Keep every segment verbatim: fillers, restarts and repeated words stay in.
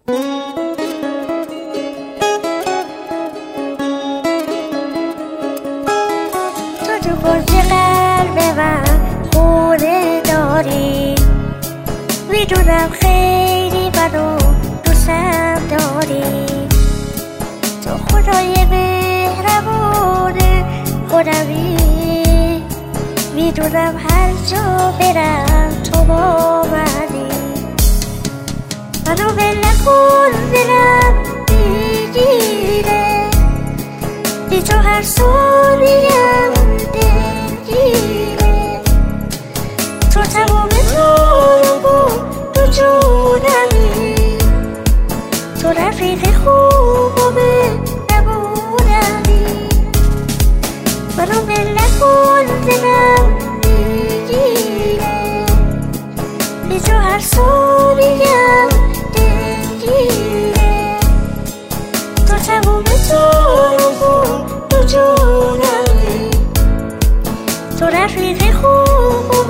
تو برج قلب من خونه داری، میدونم خیلی منو دوستم داری. تو خدای مهربون خودمی، میدونم هر جا برم تو با منی. منو ول نکن دلم میگیره، بی تو هر ثانیم دلگیره. تو تمام تو تو جونمی، تو رفیق خوبم نمونمی. منو ول نکن دلم میگیره، بی تو هر ثانیم دلگیره. تو تمام تو تو جونمی، تو رفیق خوبم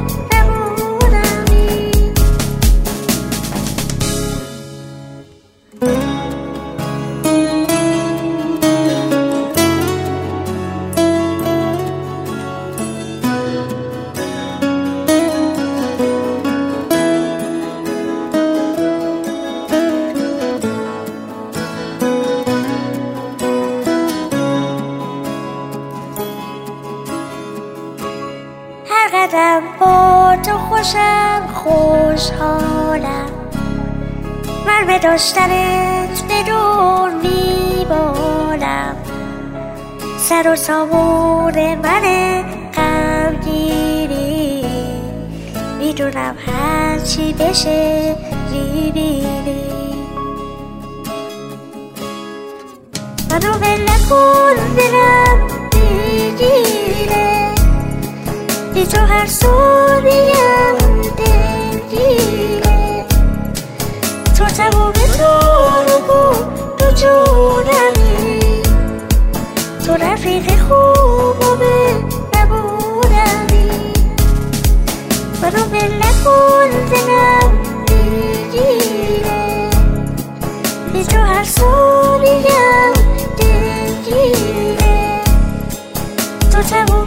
نمونمی. هر قدم با تو خوشم خوشحالم، من به داشتنت بدون میبالم. سر و سامون من غمگینی، میدونم هرچی بشه میبینی. منو ول نکن دلم میگیره، بی تو هر ثانیم دلگیره. تو تمام تو تو جونمی، تو رفیق خوبم نمونمی. منو ول نکن دلم میگیره، بی تو هر ثانیم دلگیره. تو تمام